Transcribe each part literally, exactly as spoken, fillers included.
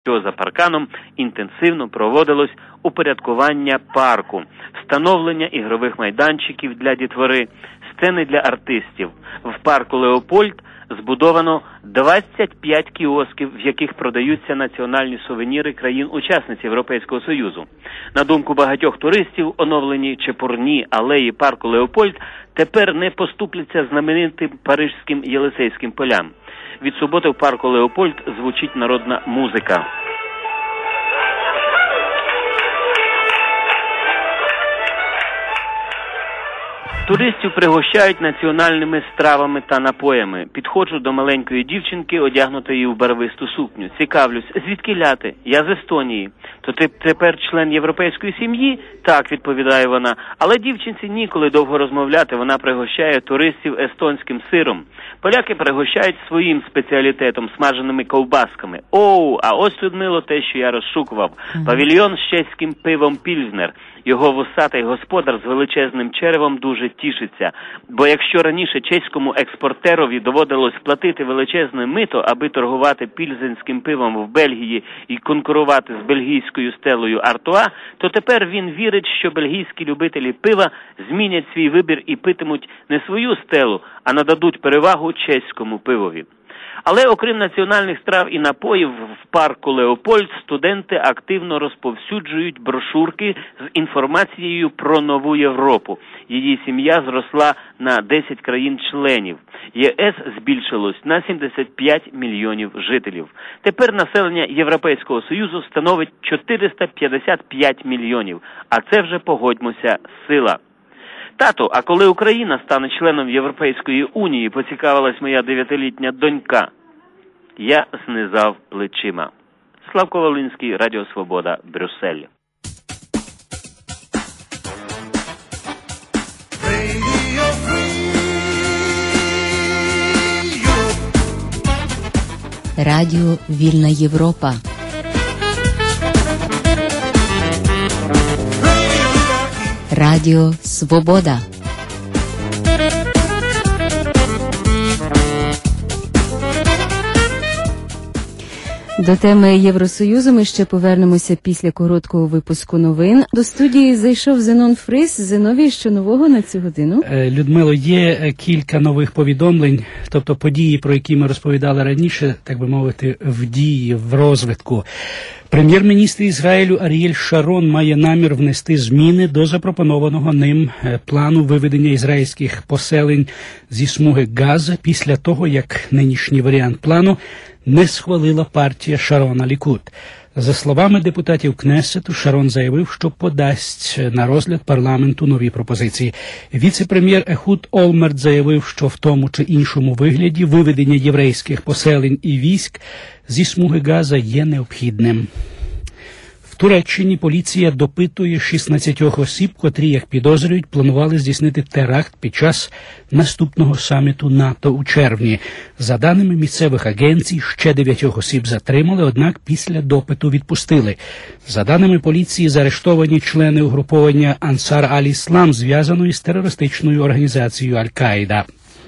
що за парканом інтенсивно проводилось упорядкування парку, встановлення ігрових майданчиків для дітвори, сцени для артистів. В парку Леопольд збудовано двадцять п'ять кіосків, в яких продаються національні сувеніри країн-учасниць Європейського Союзу. На думку багатьох туристів, оновлені чепурні алеї парку Леопольд тепер не поступляться знаменитим парижським Єлисейським полям. Від суботи в парку Леопольд звучить народна музика. Туристів пригощають національними стравами та напоями. Підходжу до маленької дівчинки, одягнутої в барвисту сукню. Цікавлюсь, звідки ляти? Я з Естонії. То ти тепер член європейської сім'ї? Так, відповідає вона. Але дівчинці ніколи довго розмовляти, вона пригощає туристів естонським сиром. Поляки пригощають своїм спеціалітетом, смаженими ковбасками. Оу, а ось, Людмило, те, що я розшукував. Павільйон з чеським пивом «Пільзнер». Його вусатий господар з величезним черевом дуже тішиться. Бо якщо раніше чеському експортерові доводилось платити величезне мито, аби торгувати пільзенським пивом в Бельгії і конкурувати з бельгійською стелою Артуа, то тепер він вірить, що бельгійські любителі пива змінять свій вибір і питимуть не свою стелу, а нададуть перевагу чеському пивові. Але окрім національних страв і напоїв, в парку Леопольд студенти активно розповсюджують брошурки з інформацією про нову Європу. Її сім'я зросла на десять країн-членів. ЄС збільшилось на сімдесят п'ять мільйонів жителів. Тепер населення Європейського Союзу становить чотириста п'ятдесят п'ять мільйонів, а це вже, погодьмося, сила. Тато, а коли Україна стане членом Європейської Унії, поцікавилась моя дев'ятилітня донька. Я знизав плечима. Славко Волинський, Радіо Свобода, Брюссель. Радіо Вільна Європа. Радіо Свобода. До теми Євросоюзу ми ще повернемося після короткого випуску новин. До студії зайшов Зенон Фрис. Зеновій, що нового на цю годину? Людмило, є кілька нових повідомлень, тобто події, про які ми розповідали раніше, так би мовити, в дії, в розвитку. Прем'єр-міністр Ізраїлю Аріель Шарон має намір внести зміни до запропонованого ним плану виведення ізраїльських поселень зі смуги Газа після того, як нинішній варіант плану не схвалила партія Шарона Лікуд. За словами депутатів Кнесету, Шарон заявив, що подасть на розгляд парламенту нові пропозиції. Віце-прем'єр Ехуд Олмерт заявив, що в тому чи іншому вигляді виведення єврейських поселень і військ зі смуги Газа є необхідним. В Туреччині поліція допитує шістнадцять осіб, котрі, як підозрюють, планували здійснити теракт під час наступного саміту НАТО у червні. За даними місцевих агенцій, ще дев'ятьох осіб затримали, однак після допиту відпустили. За даними поліції, заарештовані члени угруповання Ансар аль-Іслам, зв'язаної з терористичною організацією Аль-Каїда.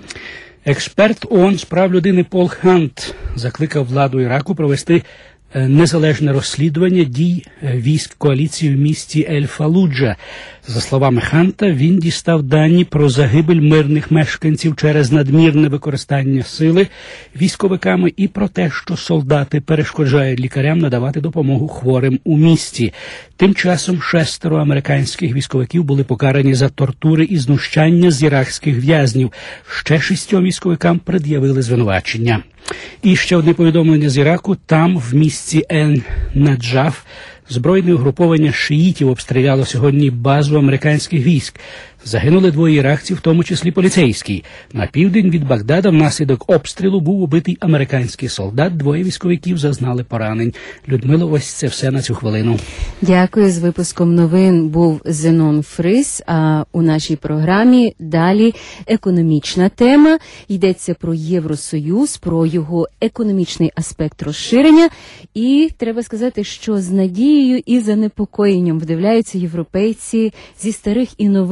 Експерт ООН з прав людини Пол Хант закликав владу Іраку провести незалежне розслідування дій військ коаліції в місті Ель-Фалуджа. За словами Ханта, він дістав дані про загибель мирних мешканців через надмірне використання сили військовиками і про те, що солдати перешкоджають лікарям надавати допомогу хворим у місті. Тим часом шестеро американських військовиків були покарані за тортури і знущання з іракських в'язнів. Ще шістьом військовикам пред'явили звинувачення. І ще одне повідомлення з Іраку. Там, в місті Ен-Наджаф, збройне угруповання шиїтів обстріляло сьогодні базу американських військ. Загинули двоє іракців, в тому числі поліцейський. На південь від Багдада внаслідок обстрілу був убитий американський солдат, двоє військовиків зазнали поранень. Людмило, ось це все на цю хвилину. Дякую. З випуском новин був Зенон Фрис, а у нашій програмі далі економічна тема. Йдеться про Євросоюз, про його економічний аспект розширення. І треба сказати, що з надією і занепокоєнням вдивляються європейці зі старих і нових країн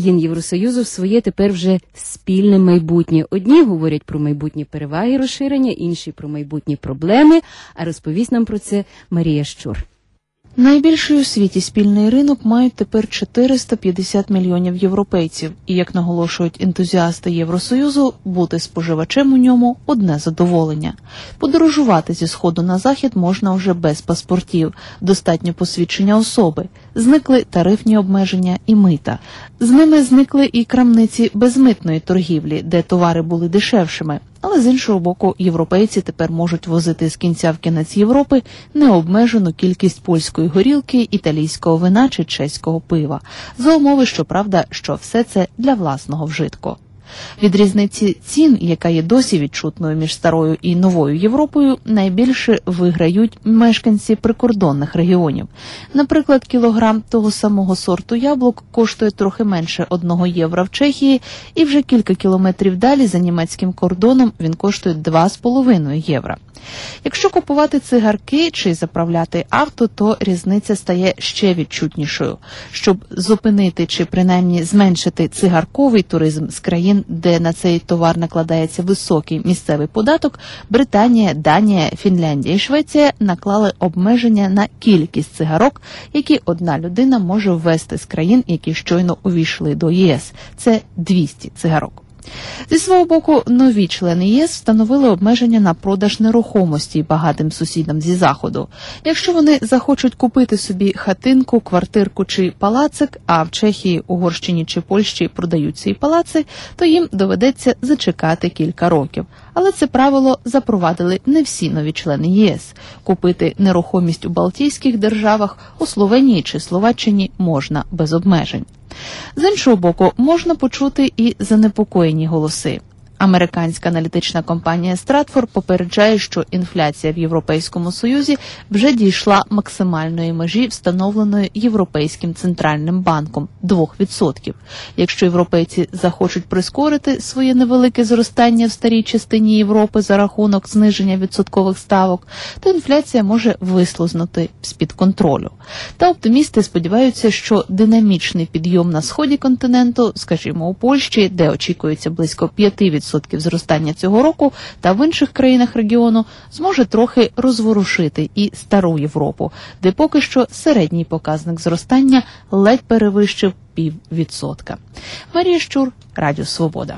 країн Євросоюзу в своє тепер вже спільне майбутнє. Одні говорять про майбутні переваги розширення, інші про майбутні проблеми, а розповість нам про це Марія Щур. Найбільший у світі спільний ринок мають тепер чотириста п'ятдесят мільйонів європейців. І, як наголошують ентузіасти Євросоюзу, бути споживачем у ньому – одне задоволення. Подорожувати зі сходу на захід можна вже без паспортів. Достатньо посвідчення особи. Зникли тарифні обмеження і мита. З ними зникли і крамниці безмитної торгівлі, де товари були дешевшими. Але з іншого боку, європейці тепер можуть возити з кінця в кінець Європи необмежену кількість польської горілки, італійського вина чи чеського пива. За умови, щоправда, що все це для власного вжитку. Від різниці цін, яка є досі відчутною між старою і новою Європою, найбільше виграють мешканці прикордонних регіонів. Наприклад, кілограм того самого сорту яблук коштує трохи менше одного євро в Чехії, і вже кілька кілометрів далі за німецьким кордоном він коштує два з половиною євро. Якщо купувати цигарки чи заправляти авто, то різниця стає ще відчутнішою. Щоб зупинити чи принаймні зменшити цигарковий туризм з країн, де на цей товар накладається високий місцевий податок, Британія, Данія, Фінляндія і Швеція наклали обмеження на кількість цигарок, які одна людина може ввезти з країн, які щойно увійшли до ЄС. Це двісті цигарок. Зі свого боку, нові члени ЄС встановили обмеження на продаж нерухомості багатим сусідам зі Заходу. Якщо вони захочуть купити собі хатинку, квартирку чи палацик, а в Чехії, Угорщині чи Польщі продають ці палаци, то їм доведеться зачекати кілька років. Але це правило запровадили не всі нові члени ЄС. Купити нерухомість у Балтійських державах, у Словенії чи Словаччині можна без обмежень. З іншого боку, можна почути і занепокоєні голоси. Американська аналітична компанія Stratfor попереджає, що інфляція в Європейському Союзі вже дійшла максимальної межі, встановленої Європейським центральним банком – двох відсотків. Якщо європейці захочуть прискорити своє невелике зростання в старій частині Європи за рахунок зниження відсоткових ставок, то інфляція може вислизнути з-під контролю. Та оптимісти сподіваються, що динамічний підйом на сході континенту, скажімо, у Польщі, де очікується близько п'ять відсотків зростання цього року, та в інших країнах регіону, зможе трохи розворушити і стару Європу, де поки що середній показник зростання ледь перевищив піввідсотка. Марія Щур, Радіо Свобода.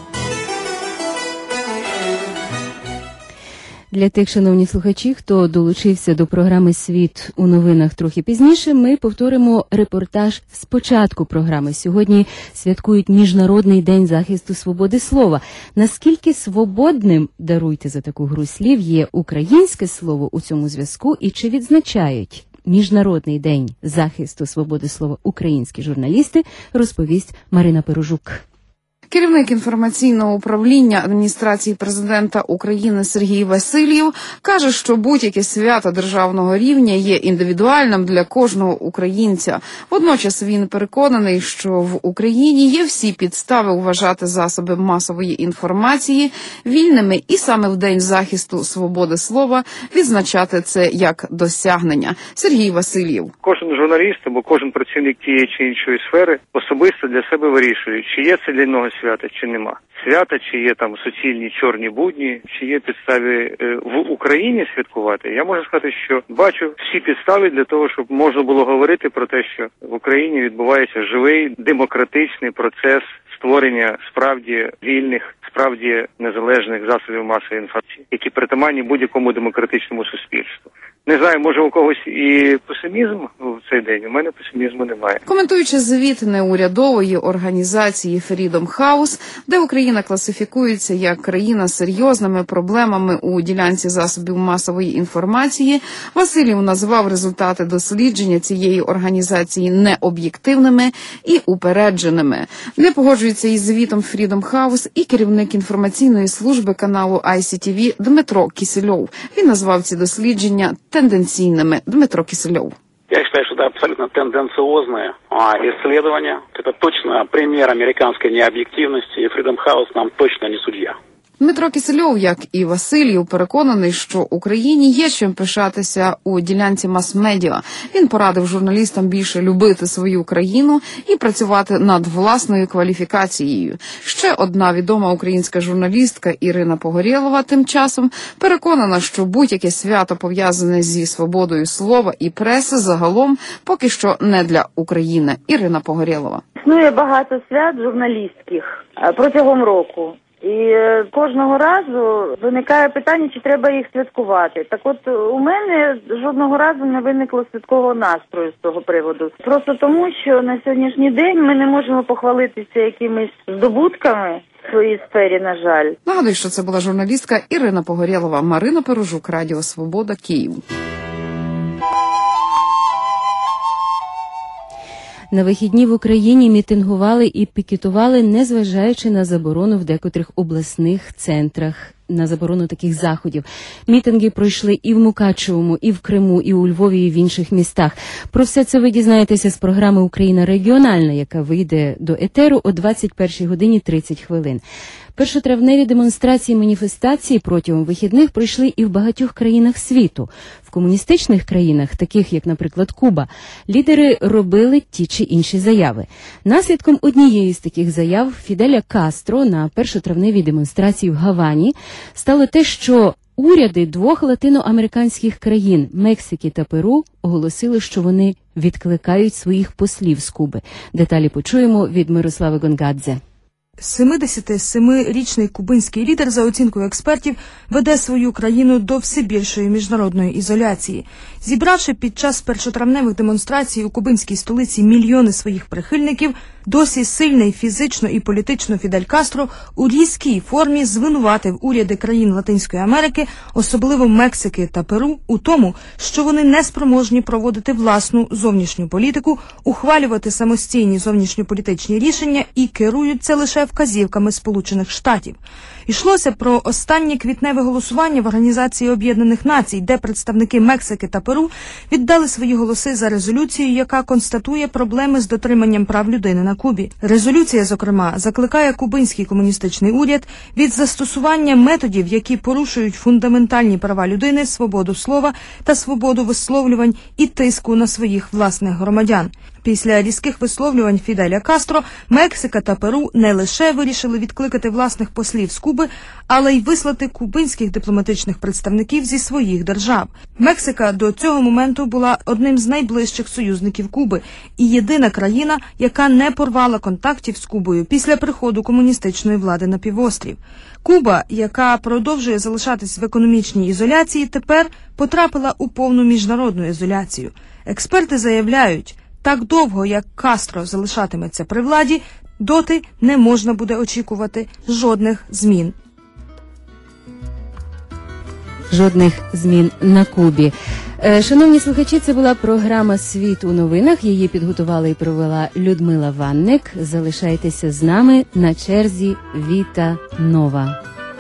Для тих, шановні слухачі, хто долучився до програми «Світ у новинах» трохи пізніше, ми повторимо репортаж з початку програми. Сьогодні святкують Міжнародний день захисту свободи слова. Наскільки свободним, даруйте за таку гру слів, є українське слово у цьому зв'язку і чи відзначають Міжнародний день захисту свободи слова українські журналісти, розповість Марина Перужук. Керівник інформаційного управління адміністрації президента України Сергій Васильєв каже, що будь-яке свято державного рівня є індивідуальним для кожного українця. Водночас він переконаний, що в Україні є всі підстави вважати засоби масової інформації вільними і саме в День захисту свободи слова відзначати це як досягнення. Сергій Васильєв. Кожен журналіст або кожен працівник тієї чи іншої сфери особисто для себе вирішує, чи є це для нього свята, чи нема. Свята, чи є там суцільні чорні будні, чи є підстави е, в Україні святкувати. Я можу сказати, що бачу всі підстави для того, щоб можна було говорити про те, що в Україні відбувається живий демократичний процес створення справді вільних, справді незалежних засобів масової інформації, які притаманні будь-якому демократичному суспільству. Не знаю, може у когось і песимізм в цей день, у мене песимізму немає. Коментуючи звіт неурядової організації Freedom House, де Україна класифікується як країна з серйозними проблемами у ділянці засобів масової інформації, Васильєв назвав результати дослідження цієї організації необ'єктивними і упередженими. Не погоджується із звітом Freedom House і керівник інформаційної служби каналу ай сі ті ві Дмитро Кисельов. Він назвав ці дослідження тенденційными. Дмитро Кисельов. Я считаю, что это абсолютно тенденциозное исследование. Это точно пример американской необъективности, и Freedom House нам точно не судья. Дмитро Кисельов, як і Васильєв, переконаний, що Україні є чим пишатися у ділянці мас-медіа. Він порадив журналістам більше любити свою країну і працювати над власною кваліфікацією. Ще одна відома українська журналістка Ірина Погорєлова тим часом переконана, що будь-яке свято пов'язане зі свободою слова і преси загалом поки що не для України. Ірина Погорєлова. Існує багато свят журналістських протягом року. І кожного разу виникає питання, чи треба їх святкувати. Так от у мене жодного разу не виникло святкового настрою з того приводу. Просто тому, що на сьогоднішній день ми не можемо похвалитися якимись здобутками в своїй сфері, на жаль. Нагадую, що це була журналістка Ірина Погорєлова. Марина Пережук, Радіо Свобода, Київ. На вихідні в Україні мітингували і пікетували, незважаючи на заборону в декотрих обласних центрах, на заборону таких заходів. Мітинги пройшли і в Мукачевому, і в Криму, і у Львові, і в інших містах. Про все це ви дізнаєтеся з програми «Україна регіональна», яка вийде до етеру о двадцять першій годині тридцять хвилин. Першотравневі демонстрації, маніфестації протягом вихідних пройшли і в багатьох країнах світу. В комуністичних країнах, таких як, наприклад, Куба, лідери робили ті чи інші заяви. Наслідком однієї з таких заяв Фіделя Кастро на першотравневій демонстрації в Гавані стало те, що уряди двох латиноамериканських країн – Мексики та Перу – оголосили, що вони відкликають своїх послів з Куби. Деталі почуємо від Мирослави Гонгадзе. семидесятисемирічний кубинський лідер, за оцінкою експертів, веде свою країну до все більшої міжнародної ізоляції. Зібравши під час першотравневих демонстрацій у кубинській столиці мільйони своїх прихильників, досі сильний фізично і політично Фідель Кастро у різкій формі звинуватив уряди країн Латинської Америки, особливо Мексики та Перу, у тому, що вони не спроможні проводити власну зовнішню політику, ухвалювати самостійні зовнішньополітичні рішення і керуються лише вказівками Сполучених Штатів. Йшлося про останнє квітневе голосування в Організації Об'єднаних Націй, де представники Мексики та Перу віддали свої голоси за резолюцію, яка констатує проблеми з дотриманням прав людини на Кубі. Резолюція, зокрема, закликає кубинський комуністичний уряд від застосування методів, які порушують фундаментальні права людини, свободу слова та свободу висловлювань і тиску на своїх власних громадян. Після різких висловлювань Фіделя Кастро, Мексика та Перу не лише вирішили відкликати власних послів з Куби, але й вислати кубинських дипломатичних представників зі своїх держав. Мексика до цього моменту була одним з найближчих союзників Куби і єдина країна, яка не порвала контактів з Кубою після приходу комуністичної влади на півострів. Куба, яка продовжує залишатись в економічній ізоляції, тепер потрапила у повну міжнародну ізоляцію. Експерти заявляють, так довго, як Кастро залишатиметься при владі, доти не можна буде очікувати жодних змін. Жодних змін на Кубі. Шановні слухачі, це була програма «Світ у новинах». Її підготувала і провела Людмила Ванник. Залишайтеся з нами, на черзі Віта Нова.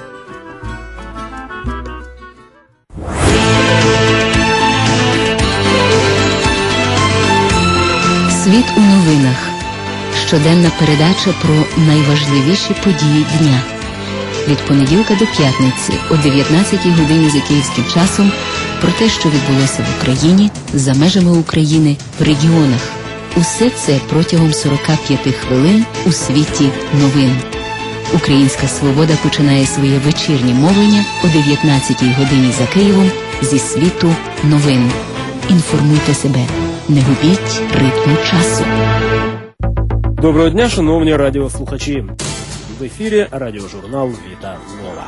Світ у новинах. Щоденна передача про найважливіші події дня. Від понеділка до п'ятниці о дев'ятнадцятій годині за київським часом про те, що відбулося в Україні, за межами України, в регіонах. Усе це протягом сорок п'ять хвилин у світі новин. Українська Свобода починає своє вечірнє мовлення о дев'ятнадцятій годині за Києвом зі світу новин. Інформуйте себе. Не губіть ритму часу. Доброго дня, шановні радіослухачі. В ефірі радіожурнал «Віта Нова».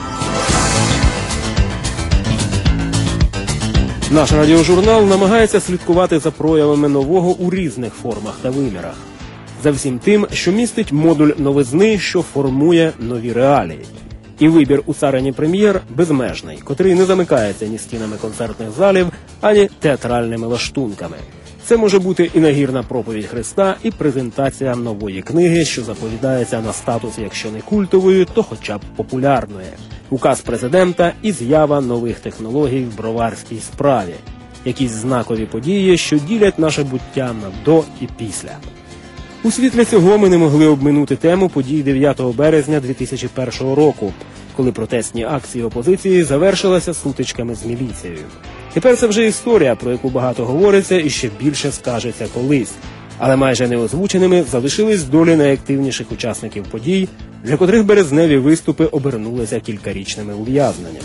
Наш радіожурнал намагається слідкувати за проявами нового у різних формах та вимірах. За всім тим, що містить модуль новизни, що формує нові реалії. І вибір у царині прем'єр безмежний, котрий не замикається ні стінами концертних залів, ані театральними лаштунками. Це може бути і нагірна проповідь Христа, і презентація нової книги, що заповідається на статус, якщо не культової, то хоча б популярної. Указ президента і з'ява нових технологій в броварській справі. Якісь знакові події, що ділять наше буття на до і після. У світлі цього ми не могли обминути тему подій дев'ятого березня дві тисячі першого року, коли протестні акції опозиції завершилися сутичками з міліцією. Тепер це вже історія, про яку багато говориться і ще більше скажеться колись. Але майже неозвученими залишились долі найактивніших учасників подій, для котрих березневі виступи обернулися кількарічними ув'язненнями.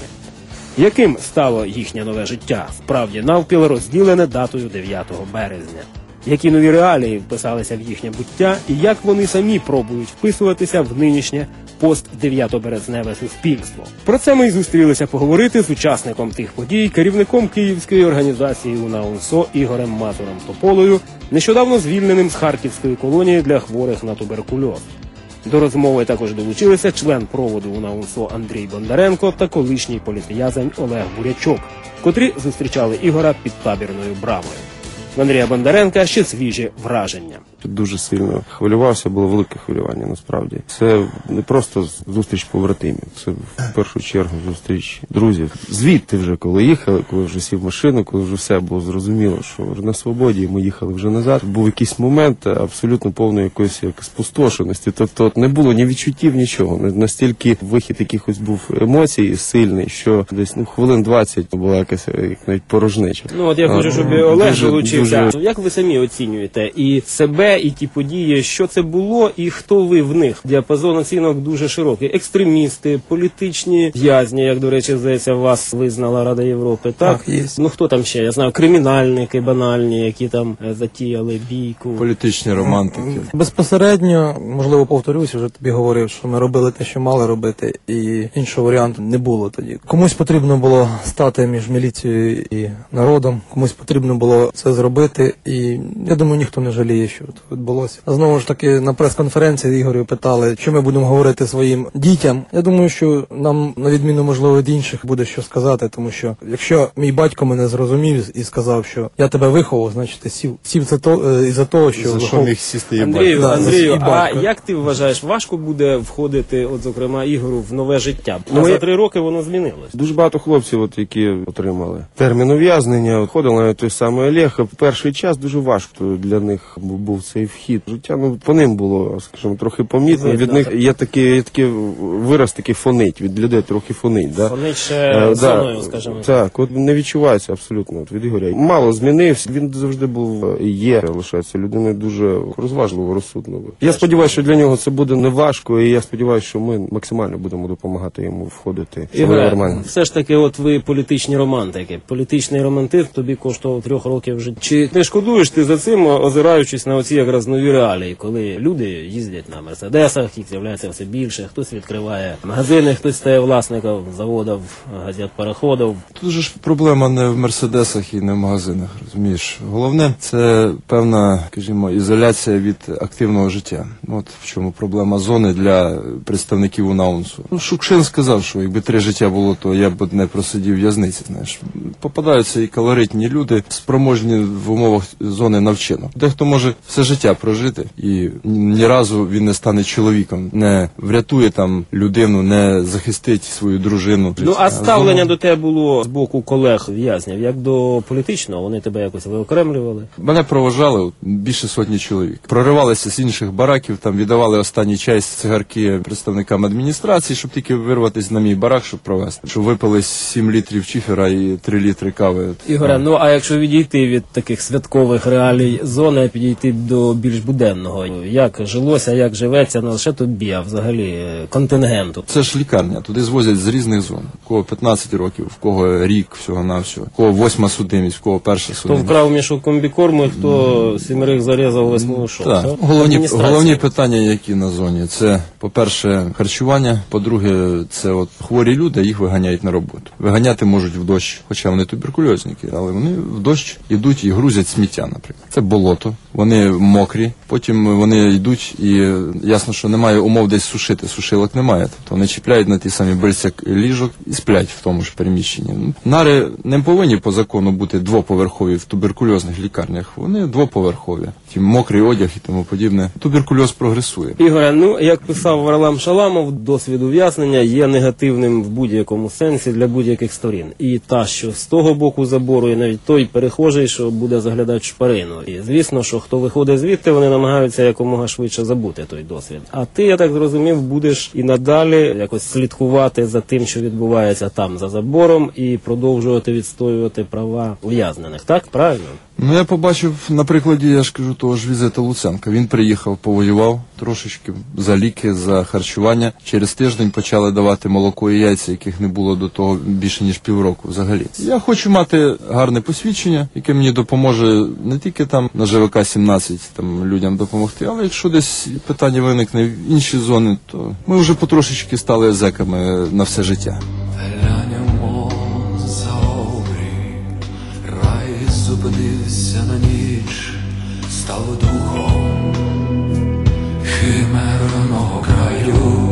Яким стало їхнє нове життя, справді навпіл розділене датою дев'ятого березня? Які нові реалії вписалися в їхнє буття і як вони самі пробують вписуватися в нинішнє пост-дев'ятоберезневе суспільство? Про це ми й зустрілися поговорити з учасником тих подій, керівником київської організації УНАУНСО Ігорем Мазуром Тополою, нещодавно звільненим з Харківської колонії для хворих на туберкульоз. До розмови також долучилися член проводу УНАУНСО Андрій Бондаренко та колишній політв'язень Олег Бурячок, котрі зустрічали Ігора під табірною брамою. В Андрія Бондаренка ще свіжі враження. Дуже сильно хвилювався, було велике хвилювання, насправді. Це не просто зустріч побратимів, це в першу чергу зустріч друзів. Звідти вже, коли їхали, коли вже сів в машину, коли вже все було зрозуміло, що вже на свободі, ми їхали вже назад. Був якийсь момент абсолютно повної якоїсь як спустошеності, тобто не було ні відчуттів, нічого. Настільки вихід якихось був емоцій сильний, що десь ну, хвилин двадцять була якась як навіть порожнеча. Ну от я хочу, щоб Олег долучився. Дуже... Як ви самі оцінюєте і себе, і ті події, що це було і хто ви в них? Діапазон оцінок дуже широкий. Екстремісти, політичні в'язні, як, до речі, здається, вас визнала Рада Європи, так? Так, є. Ну хто там ще? Я знаю, кримінальники банальні, які там затіяли бійку. Політичні романтики. Безпосередньо, можливо, повторюсь, вже тобі говорив, що ми робили те, що мали робити, і іншого варіанту не було тоді. Комусь потрібно було стати між міліцією і народом, комусь потрібно було це зробити, і я думаю, ніхто не жаліє, що відбулося. Знову ж таки, на прес-конференції Ігорю питали, що ми будемо говорити своїм дітям. Я думаю, що нам, на відміну, можливо, від інших, буде що сказати, тому що якщо мій батько мене зрозумів і сказав, що я тебе виховав, значить ти сів. Сів це то, із-за того, що... За що міг сісти є Андрію, батько. Андрію, а як ти вважаєш, важко буде входити, от, зокрема, Ігору в нове життя? Ну, а за три роки воно змінилось. Дуже багато хлопців, от, які отримали термін ув'язнення, ходили на той самий Олег. В перший час дуже важко для них був цей вхід. Життя, ну, по ним було, скажімо, трохи помітно. Від них є такий, є такий вираз, такий фонить, від людей трохи фонить. Да? Фонить ще е, зоною, скажімо. Так, от не відчувається абсолютно от, від Ігоря. Мало змінився, він завжди був і є, лишається людиною дуже розважливо, розсудливо. Я сподіваюся, що для нього це буде не важко, і я сподіваюся, що ми максимально будемо допомагати йому входити. Ігоре, все ж таки, от ви політичні романтики. Політичний романтизм тобі коштував трьох років життя. Чи не шкодуєш ти за цим, озираючись на оці якраз нові реалії, коли люди їздять на мерседесах, їх з'являється все більше, хтось відкриває магазини, хтось стає власником заводів, газет, пароходів. Тут же ж проблема не в мерседесах і не в магазинах, розумієш. Головне, це певна, скажімо, ізоляція від активного життя. От в чому проблема зони для представників УНАУНСу. Ну, Шукшин сказав, що якби три життя було, то я б не просидів в в'язниці, знаєш. Попадаються і колоритні люди, спроможні в умовах зони навчинок. Дехто може все життя прожити, і ні разу він не стане чоловіком, не врятує там людину, не захистить свою дружину. Ну, а ставлення а до тебе було з боку колег в'язнів, як до політичного? Вони тебе якось виокремлювали? Мене проважали більше сотні чоловік. Проривалися з інших бараків, там віддавали останній чай з цигарки представникам адміністрації, щоб тільки вирватися на мій барак, щоб провести. Щоб випили сім літрів чифера і три літри кави. Ігоре, ну а якщо відійти від таких святкових реалій зони, підійти до більш буденного, як жилося, як живеться, не лише тобі, а взагалі контингенту? Це ж лікарня, туди звозять з різних зон. В кого п'ятнадцять років, в кого рік всього-навсього, в кого восьма судимість, в кого перша судимість. Хто вкрав мішок комбікорму, хто сімерих зарізав, восьму шов. Так. Головні, головні питання, які на зоні, це, по-перше, харчування, по-друге, це от хворі люди, їх виганяють на роботу. Виганяти можуть в дощ, хоча вони туберкульозники, але вони в дощ йдуть і грузять сміття, наприклад. Це болото, вони мокрі, потім вони йдуть і ясно, що немає умов десь сушити, сушилок немає. Тобто вони чіпляють на ті самі бильця ліжок і сплять в тому ж приміщенні. Нари не повинні по закону бути двоповерхові в туберкульозних лікарнях, вони двоповерхові. Ті мокрий одяг і тому подібне. Туберкульоз прогресує. Ігоре, ну, як писав Варлам Шаламов, досвід ув'язнення є негативним в будь-якому сенсі для будь-яких сторін. І та, що з того боку забору, і навіть той перехожий, що буде заглядати в шпарину. І звісно, що хто виходить звідти, вони намагаються якомога швидше забути той досвід. А ти, я так зрозумів, будеш і надалі якось слідкувати за тим, що відбувається там за забором, і продовжувати відстоювати права ув'язнених. Так? Правильно? Ну, я побачив на прикладі, я ж кажу, того ж Візита Луценка. Він приїхав, повоював трошечки за ліки, за харчування. Через тиждень почали давати молоко і яйця, яких не було до того більше, ніж півроку взагалі. Я хочу мати гарне посвідчення, яке мені допоможе не тільки там на ЖВК сімнадцять там, людям допомогти, але якщо десь питання виникне в інші зони, то ми вже потрошечки стали зеками на все життя. Зупинився на ніч, став духом химерного краю.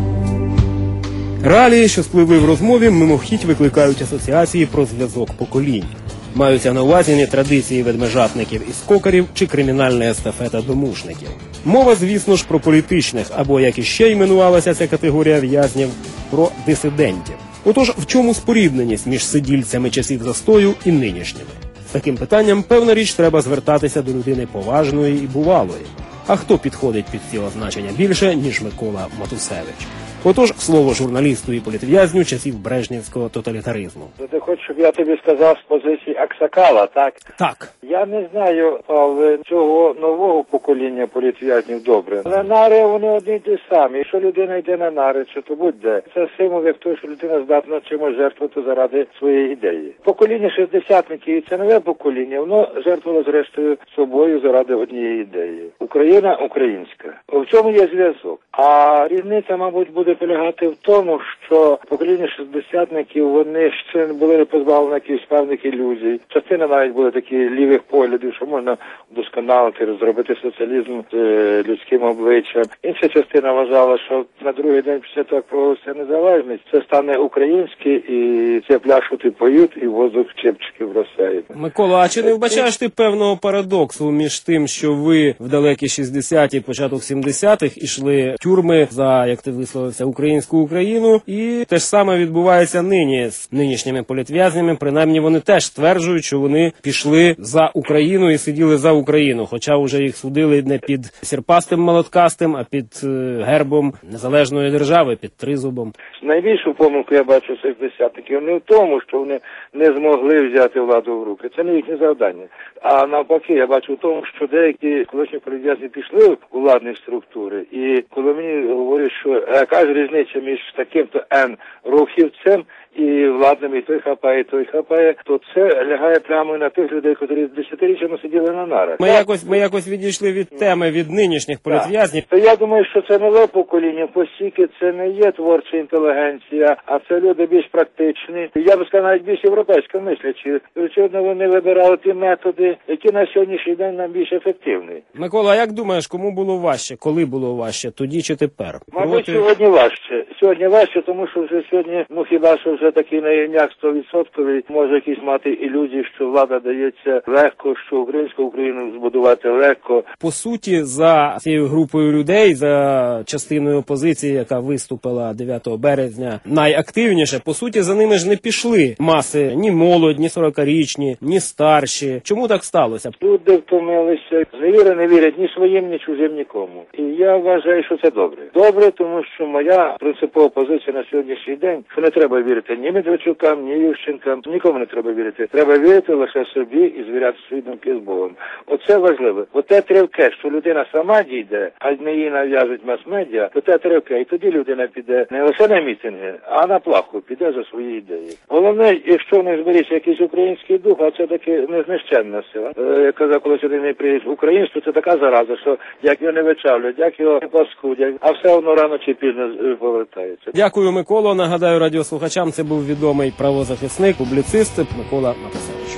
Реалії, що спливли в розмові, мимохідь викликають асоціації про зв'язок поколінь. Маються на увазі не традиції ведмежатників і скокарів чи кримінальна естафета домушників. Мова, звісно ж, про політичних, або, як іще іменувалася ця категорія в'язнів, про дисидентів. Отож, в чому спорідненість між сидільцями часів застою і нинішніми? З таким питанням, певна річ, треба звертатися до людини поважної і бувалої. А хто підходить під ці означення більше, ніж Микола Матусевич? Отож, слово журналісту і політв'язню часів брежнівського тоталітаризму. Ти хочеш, щоб я тобі сказав з позиції Аксакала, так? Так. Я не знаю, Павле, цього нового покоління політв'язнів добре. На нари вони одні й ті самі. Якщо людина йде на нари, чи то будь-де. Це символ як того, що людина здатна чимось жертвувати заради своєї ідеї. Покоління шістдесятників, це нове покоління, воно жертвувало зрештою собою заради однієї ідеї. Україна українська. В цьому є зв'язок. А різниця, мабуть, буде полягати в тому, що покоління шістдесятників, вони ще не були позбавлені якихось певних ілюзій. Частина навіть були такі лівих поглядів, що можна вдосконалити, зробити соціалізм з е, людським обличчям. Інша частина вважала, що на другий день після того, як провелася незалежність, це стане українське, і це пляшути поють, і воздух чепчиків розсяє. Микола, а чи не вбачаєш ти певного парадоксу між тим, що ви в далекі шістдесяті, початок сімдесятих ішли в тюрми за, як ти висловився, українську Україну, і те ж саме відбувається нині з нинішніми політв'язнями, принаймні вони теж стверджують, що вони пішли за Україну і сиділи за Україну, хоча вже їх судили не під сірпастим молоткастим, а під е, гербом незалежної держави, під тризубом. Найбільшу помилку я бачу шістдесятників не в тому, що вони не змогли взяти владу в руки. Це не їхнє завдання. А навпаки, я бачу в тому, що деякі колишні політв'язні пішли у владні структури. І коли мені говорять, що яка ж різниця між таким-то Н рухівцем і владними, і той хапає, і той хапає, то це лягає прямо на тих людей, які десятиріччями сиділи на нарах. Ми якось, ми якось відійшли від теми, від нинішніх політв'язнів. То я думаю, що це нове покоління, оскільки це не є творча інтелігенція, а це люди більш практичні. Я б сказав, навіть більш європейсько мислячі. І, очевидно, вони вибирали ті методи, які на сьогоднішній день нам більш ефективні. Микола, а як думаєш, кому було важче, коли було важче, тоді чи тепер? Мабуть, Проти... сьогодні важче. Сьогодні важче, тому що вже сьогодні, ну хіба що вже такий наївняк сто відсотків може якісь мати ілюзії, що влада дається легко, що українську Україну збудувати легко. По суті, за цією групою людей, за частиною опозиції, яка виступила дев'ятого березня найактивніше, по суті, за ними ж не пішли маси, ні молодь, ні сорокарічні, ні старші. Чому так сталося? Люди втомилися, зневіри не вірять ні своїм, ні чужим, нікому. І я вважаю, що це добре. Добре, тому що моя принципова позиція на сьогоднішній день, що не треба вірити ні Медведчукам, ні Ющенкам, нікому не треба вірити. Треба вірити лише собі і звіряти свої думки з Богом. Оце важливо. Оте тривке, що людина сама дійде, а не її нав'язують мас-медіа, то те тривке. І тоді людина піде не лише на мітинги, а на плаху, піде за свої ідеї. Головне, якщо в них зберіться якийсь український дух, а це таки незнищенна сила. Е, я казав, коли сюди не приїзд. Українство це така зараза, що як його не вичавлять, як його не паскудять, а все одно рано чи пізно повертається. Дякую, Миколо. Нагадаю радіослухачам, це був відомий правозахисник, публіцист Микола Матусевич.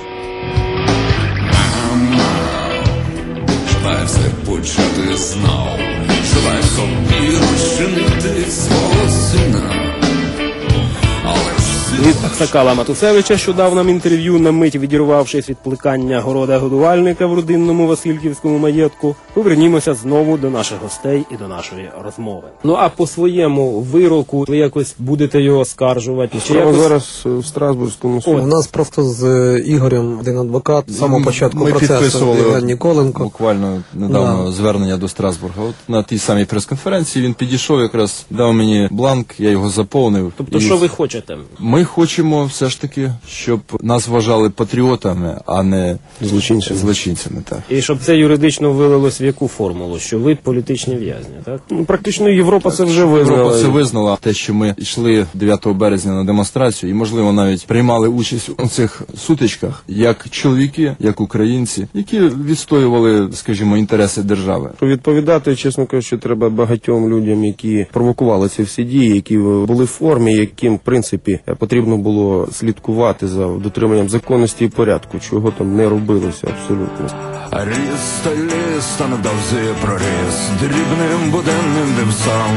Желаю все почати знов, желаю собі розчинити свого сина, але ж Від Аксакала Матусевича, що дав нам інтерв'ю, на мить відірвавшись від плекання города-годувальника в родинному Васильківському маєтку, повернімося знову до наших гостей і до нашої розмови. Ну а по своєму вироку ви якось будете його оскаржувати? Чи Справа якось... зараз в Страсбурзькому суді. У нас просто з Ігорем, один адвокат, з самого початку Ми процесу, Євген Ніколенко. Буквально недавно Да. звернення до Страсбурга. От на тій самій прес-конференції він підійшов, якраз дав мені бланк, я його заповнив. Тобто, І що ви хочете? Ми хочемо все ж таки, щоб нас вважали патріотами, а не злочинцями. злочинцями, так. І щоб це юридично вилилось в яку формулу? Що ви політичні в'язні, так? Ну, практично Європа це вже визнала. Європа це визнала. Те, що ми йшли дев'ятого березня на демонстрацію і, можливо, навіть приймали участь у цих сутичках, як чоловіки, як українці, які відстоювали, скажімо, інтереси держави. Відповідати, чесно кажучи, треба багатьом людям, які провокували ці всі дії, які були в формі, яким, в принципі, потрібно було слідкувати за дотриманням законності і порядку, чого там не робилося абсолютно. Ріс та ліс, та невдовзі проріс дрібним буденним вівсом.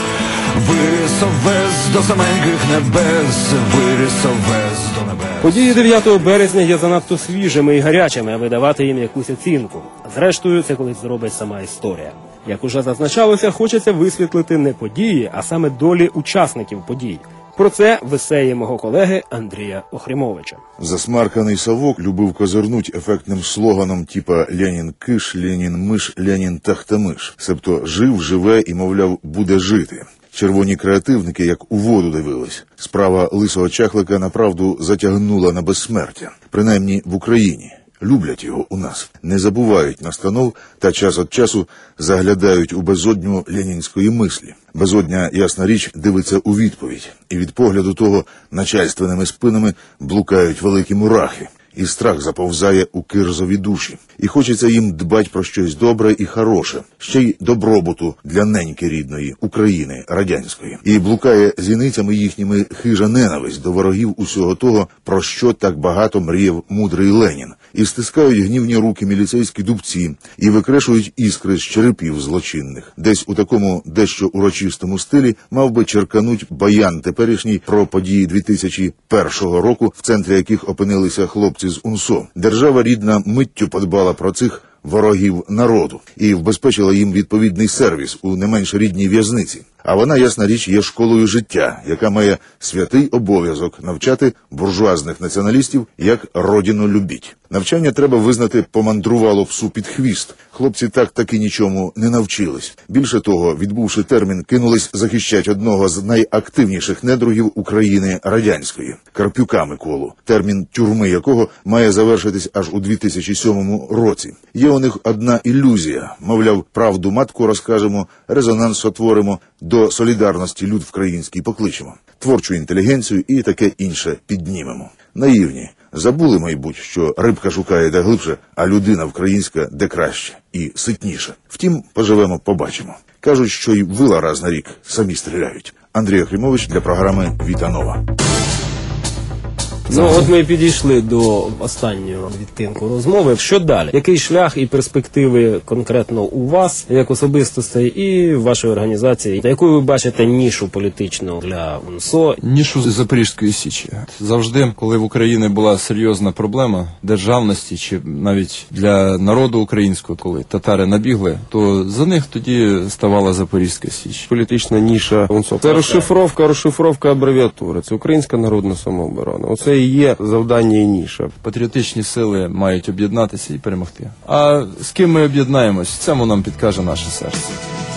Виріс овес до саменьких небес, виріс овес до небес. Події дев'ятого березня є занадто свіжими і гарячими, аби давати їм якусь оцінку. Зрештою, це колись зробить сама історія. Як уже зазначалося, хочеться висвітлити не події, а саме долі учасників подій. Про це в есеї мого колеги Андрія Охрімовича. Засмарканий совок любив козирнуть ефектним слоганом типа «Ленін киш, Ленін миш, Ленін тахтамиш». Себто жив, живе і, мовляв, буде жити. Червоні креативники як у воду дивились. Справа лисого чахлика направду затягнула на безсмертя. Принаймні в Україні. Люблять його у нас, не забувають настанов та час від часу заглядають у безодню ленінської мислі. Безодня, ясна річ, дивиться у відповідь, і від погляду того начальственними спинами блукають великі мурахи, і страх заповзає у кирзові душі. І хочеться їм дбать про щось добре і хороше, ще й добробуту для неньки рідної, України, радянської. І блукає зіницями їхніми хижа ненависть до ворогів усього того, про що так багато мріяв мудрий Ленін. І стискають гнівні руки міліцейські дубці, і викрешують іскри з черепів злочинних. Десь у такому дещо урочистому стилі мав би черкануть баян теперішній про події дві тисячі першого року, в центрі яких опинилися хлопці з УНСО. Держава рідна миттю подбала про цих ворогів народу і вбезпечила їм відповідний сервіс у не менш рідній в'язниці. А вона, ясна річ, є школою життя, яка має святий обов'язок навчати буржуазних націоналістів, як родину любіть. Навчання, треба визнати, помандрувало псу під хвіст. Хлопці так таки нічому не навчились. Більше того, відбувши термін, кинулись захищати одного з найактивніших недругів України радянської – Карпюка Миколу, термін тюрми якого має завершитись аж у дві тисячі сьомому році. Є у них одна ілюзія, мовляв, правду матку розкажемо, резонанс сотворимо, до солідарності люд вкраїнський покличемо, творчу інтелігенцію і таке інше піднімемо. Наївні. Забули, майбуть, що рибка шукає де глибше, а людина українська де краще і ситніше. Втім, поживемо, побачимо. Кажуть, що й вила раз на рік самі стріляють. Андрій Охрімович для програми «Віта Нова». Ну, от ми підійшли до останнього відтинку розмови. Що далі? Який шлях і перспективи конкретно у вас, як особистостей, і в вашій організації? Яку ви бачите нішу політичну для УНСО? Нішу Запорізької Січі. Завжди, коли в Україні була серйозна проблема державності, чи навіть для народу українського, коли татари набігли, то за них тоді ставала Запорізька Січ. Політична ніша УНСО. Це розшифровка, розшифровка абревіатури. Це Українська народна самооборона. Оце і є завдання і ніша. Патріотичні сили мають об'єднатися і перемогти. А з ким ми об'єднаємось, цьому нам підкаже наше серце.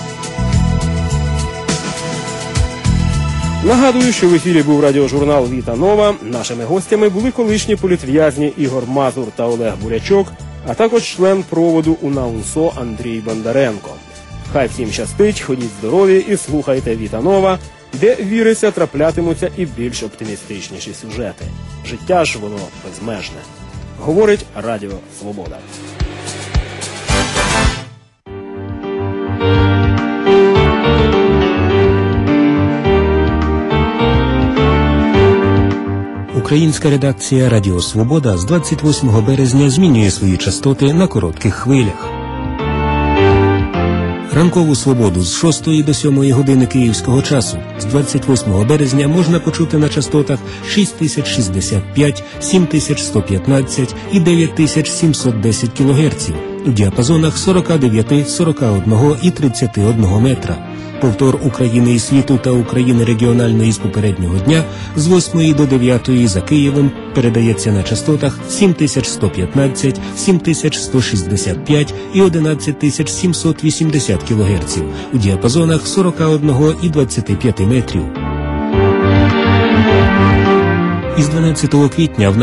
Нагадую, що в ефірі був радіожурнал «Віта Нова». Нашими гостями були колишні політв'язні Ігор Мазур та Олег Бурячок, а також член проводу УНА УНСО Андрій Бондаренко. Хай всім щастить, ходіть здорові і слухайте «Віта Нова», де, віриться, траплятимуться і більш оптимістичніші сюжети. Життя ж воно безмежне. Говорить Радіо Свобода. Українська редакція Радіо Свобода з двадцять восьмого березня змінює свої частоти на коротких хвилях. Ранкову свободу з шостої до сьомої години київського часу з двадцять восьмого березня можна почути на частотах шість тисяч шістдесят п'ять, сім тисяч сто п'ятнадцять і дев'ять тисяч сімсот десять кілогерців у діапазонах сорок дев'ять, сорок один і тридцять один метра. Повтор України і світу та України регіональної з попереднього дня з восьмої до дев'ятої за Києвом передається на частотах сім тисяч сто п'ятнадцять, сім тисяч сто шістдесят п'ять і одинадцять тисяч сімсот вісімдесят кілогерців у діапазонах сорок один і двадцять п'ять метрів. Із дванадцятого квітня в